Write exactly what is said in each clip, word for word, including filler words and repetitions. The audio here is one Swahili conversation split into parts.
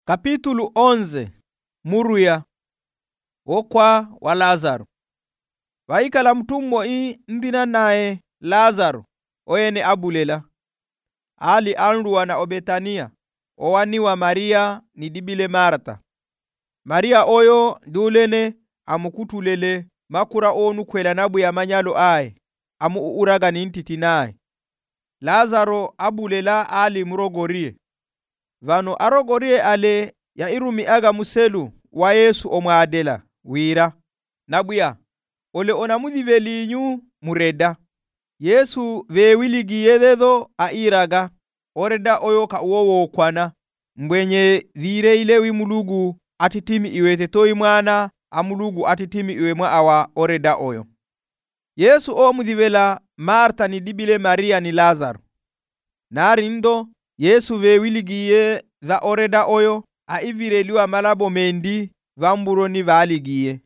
Kapitulu onze. Muruya wokwa wa Lazaro. Vaikala mtumwa i ndina naye Lazaro oyene abulela. Ali anruwa na Obetania owani wa Maria ni dibile Marta. Maria oyo dulene amukutulele makura onu kwela nabu ya manyalo ae amu uraga nintiti nae. Lazaro abulela ali murogorie. Vano arogorie ale ya irumi aga muselu wa Yesu omwadela wira nabuya ole onamudhiveli nyu mureda. Yesu vewiligi yededo a iraga oreda oyo ka uowo kwana mbwenye dhire ilewi mulugu atitimi iwete toi mwana amulugu atitimi iwe mwa awa oreda oyo. Yesu o mudhivela Marta ni dibile Maria ni Lazaro. Narindo Yesu vewiligiye dha oreda oyo a ivireliwa malabo mendi vamburoni valigiye.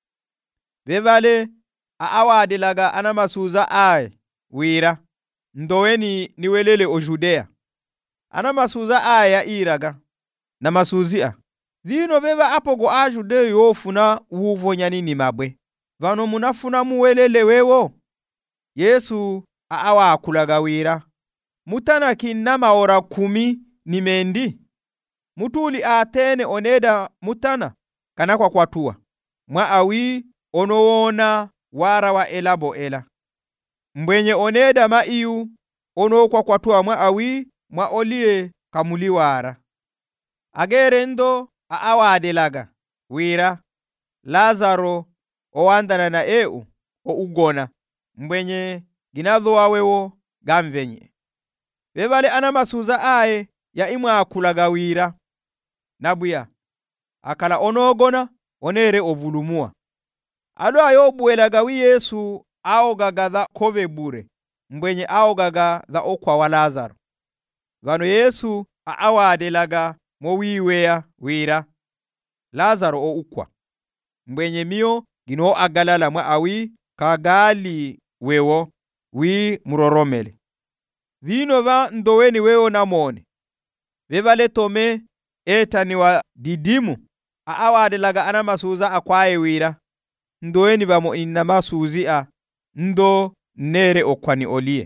Vevale a awadelaga anamasuza ae wira ndoweni niwelele o Judea. Anamasuza ae ya iraga na masuzia. Dhino veva apogo a Judea yofuna uvonyani ni mabwe. Vano munafuna muwelele wewo. Yesu a awa akulaga wira. Mutana kinama ora kumi ni mendi. Mutuli atene oneda mutana kana kwa kwatua. Mwa awi onowona wara wa elabo ela. Mbwenye oneda ma iyu ono kwa kwatua mwa awi mwa olie kamuli wara. Agerendo a awadelaga wira Lazaro owandana na eu o ugona mbwenye ginadho wawewo gamvenye. Vevale anamasuza ae ya imwa akulaga wira nabuya akala onogona onere ovulumua. Alo ayobuelaga wi Yesu aogaga dha kove bure mbwenye aogaga dha okwa wa Lazaro. Vano Yesu aawadelaga mowiweya wira Lazaro o ukwa mbwenye mio gino agalala mwa awi kagali wewo wi muroromele. Vino va ndoweni wewo namone. Vevale Tome etani wa Didimu aawadelaga anamasuza akwae wira ndoweni vamo inamasuzi a ndo nere okwani olie.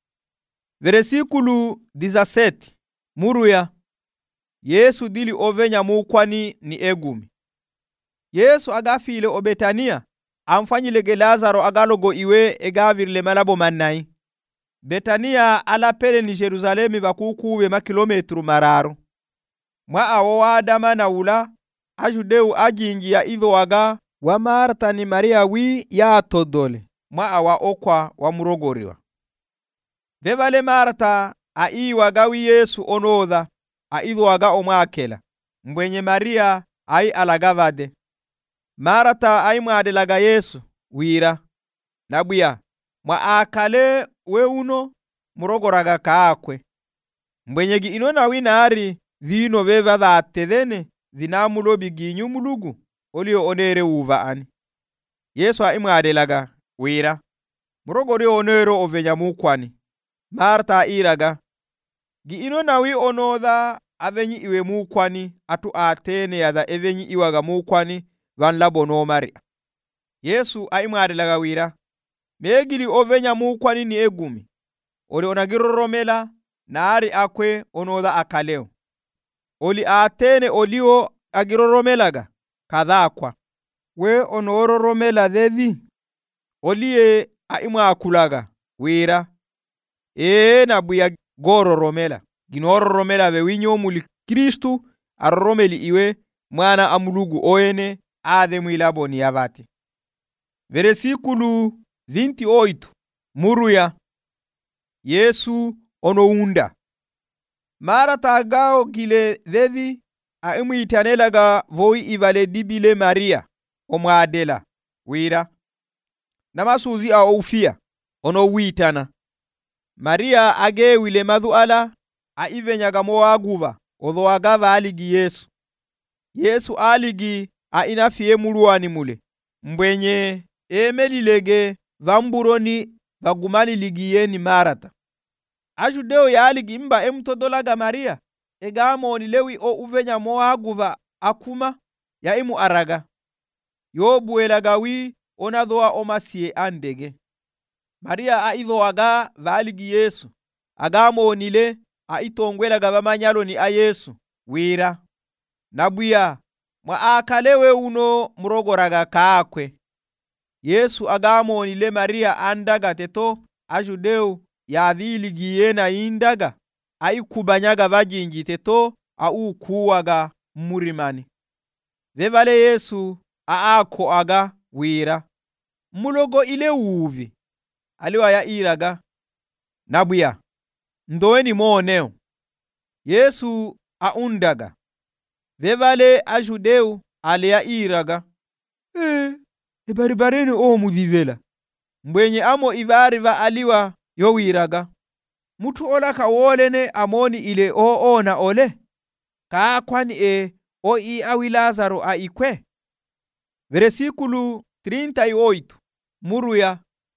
Veresikulu dizaseti. Muruya Yesu dili ovenya mukwani ni egumi. Yesu agafile Obetania amfanyilege Lazaro agalogo iwe egavirle malabo mannai. Betania alapele ni Jerusalemi bakukuwe makilometru mararu. Mwa awo wadama na ula ajudeu ajingi ya idho waga wa Marta ni Maria wi ya todole mwa awa okwa wa murogoriwa. Vevale Marta a ii waga wi Yesu onodha a idho waga omwakela mbwenye Maria ai alagavade. Marta ai mwadelaga Yesu wira nabuya mwa akale we uno murogoraga kaakwe mbwenyegi inona winari dhino veva dha tedhene dhinamulobi ginyu mulugu olio onere uva ani. Yesu aimwadelaga wira murogori onero ovenya mukwani. Marta iraga gi inona wi onodha avenyi iwe mukwani atu atene ya dha evenyi iwaga mukwani van labono Maria. Yesu aimwadelaga wira megili ovenya mukwani ni egumi oli onagiroromela naari akwe onodha akaleo oli atene olio agiroromelaga kadhakwa we onororomela dhedhi olie aimwa akulaga wira ee nabuya gororomela ginororomela ve winyo muli Kristu aroromeli iwe mwana amulugu oene adhe mwilaboni yavati. Veresikulu vinti oito. Muruya Yesu onounda. Marata agao gile dhedhi aimu itanelaga voi ivale dibile Maria omwadela wira namasuzi a ufia ono witana. Maria age wile madhu ala a ivenyaga moa aguva odho agava aligi Yesu. Yesu aligi a inafie muluani mule mbwenye emelilege vamburoni vagumali ligiye ni Marata. Ajudeo ya aligi imba emtodolaga Maria egamoni lewi o uvenya moaguva akuma ya imu araga yobuelaga wi onadhoa omasie andege. Maria aidhoaga valigi Yesu agamonile aitongwelaga vamanyaloni a Yesu wira nabuya mwa akalewe uno murogoraga kakwe. Yesu agamonile Maria andaga teto ajudeu yaviligi indaga aikubanyaga vajinji teto aukuwaga murimani. Vevale Yesu aako aga wira mulogo ile uvi aliwa ya iraga nabuya ndoeni moneo. Yesu aundaga vevale ajudeu ale ya iraga eh ebaribareni o mudivela mbwenye amo ivari va aliwa yo wiraga mutu ola ka wolene amoni ile o ona ole ka kwani e o i awi Lazaro a ikwe. Versículo trinta e oito muruya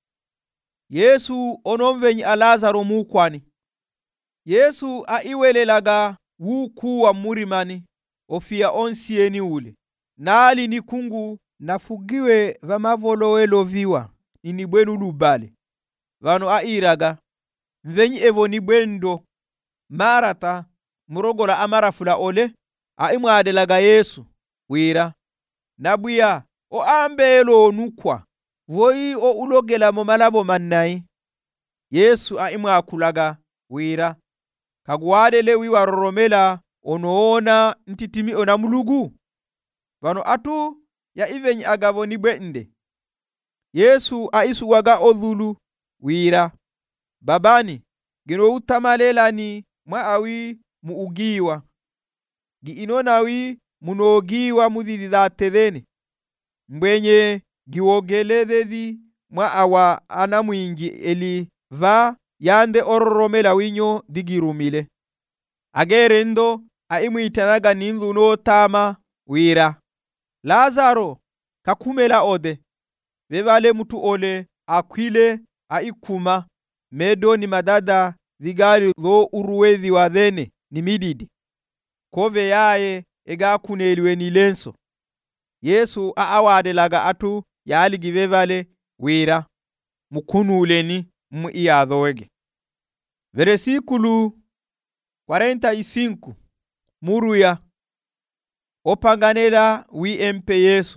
Yesu onomvenyi a Lazaro mukwani. Yesu a iwelelaga wukuwa murimani ofia onsieni ule nali ni kungu nafugiwe vamavolowelo viwa nini bwenu lubale vano a iraga mvenyi evo ni bwendo marata murogola amarafula ole a imwadelaga Yesu wira nabuya o ambelo nukwa voi o ulogela mo malabo mannai. Yesu a imwakulaga wira kagwade lewi waroromela onoona ntitimi ona mulugu vano atu ya ivenyi agavo ni bwende. Yesu a isuwaga odhulu wira babani gino utamalelani mwa awi muugiwa gi inonawi munogiwa mudhidhatedheni mbwenye giwogeledhedhi mwa awa anamwingi eli va yande ororomela winyo digirumile agerendo aimwitanaga nindu no tama wira Lazaro kakumela ode vevale mutu ole akwile aikuma medoni madada vigari dho uruwedhi wa dhene ni mididi kove yaye ega kuneliwe ni lenso. Yesu aawade laga atu yaligi vevale wira mukunuleni mu iyadhoege. Versículo quarenta e cinco muruya opanganela wi empe Yesu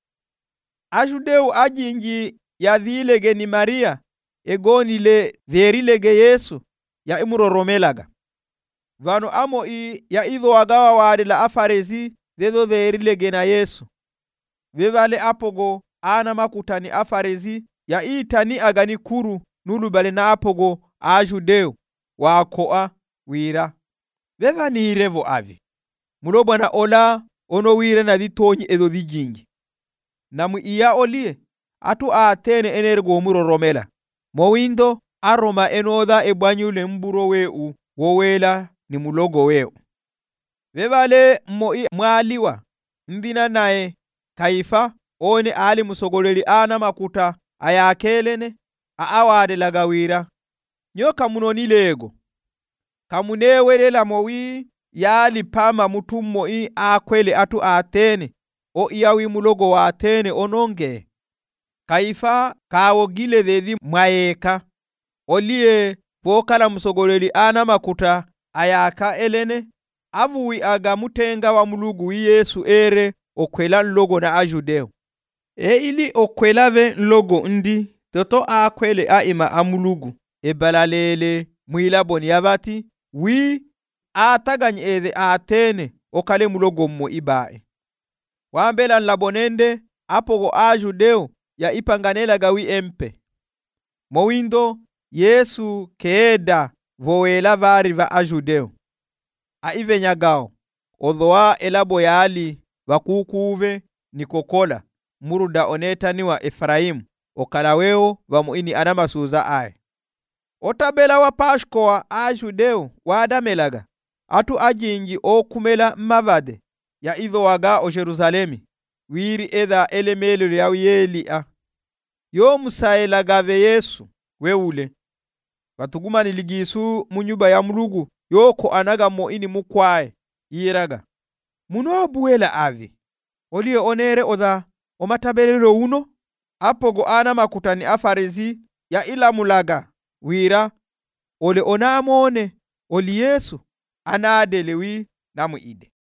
ajudeu ajinji ya vilege ni Maria egonile verilege Yesu ya imuroromelaga vano amo i ya idho agawa wade la afarezi dedo verilege na Yesu vevale apogo ana makutani afarezi ya itani agani kuru nulubale na apogo ajudeu wakoa wira vevani revo avi mulobwana ola ono wira na ditonyi edo dijingi namu iya olie atu atene energo muroromela mowindo aroma enoda ebanyule mburo weu wowela ni mulogo weu vevale moi mwaliwa ndina nae Kaifa one ali musogoleli ana makuta ayakelene aawade lagawira nyoka munoni lego kamunewelela mowi yali pama mutummo i akwele atu atene o iyawi mulogo wa atene ononge Kaifa kawo gile dhedhi mwaeka olie vokala musogoleli ana makuta ayaka elene avuwi aga mutenga wa mulugu wi Yesu ere okwela nlogo na ajudeo e ili okwelave nlogo ndi toto akwele aima amulugu ebalalele mwilaboni yabati wi atagany edhe atene okale mulogo mmo ibae wambela nlabonende apogo ajudeo ya ipanganela gawi empe mowindo Yesu keeda vowela vari va ajudeo aivenyagao odhoa elabo yali vakukuve nikokola muruda onetani wa Efraimu okalaweo vamuini anamasuza ae otabela wa Pashkoa ajudeo wadamelaga atu ajinji okumela mavade ya idho waga o Jerusalemi wiri edha elemelo ya Yelia yo musaela gave Yesu weule batugumani ligisu munyuba ya mulugu yo ko anaga mo ini mukwaye yiraga. Muno buwela ave. Oli onere oda omatabelelo uno. Apogo ana makutani afarisi ya ila mulaga. Wira ole onamone oli Yesu anadelewi namu ide.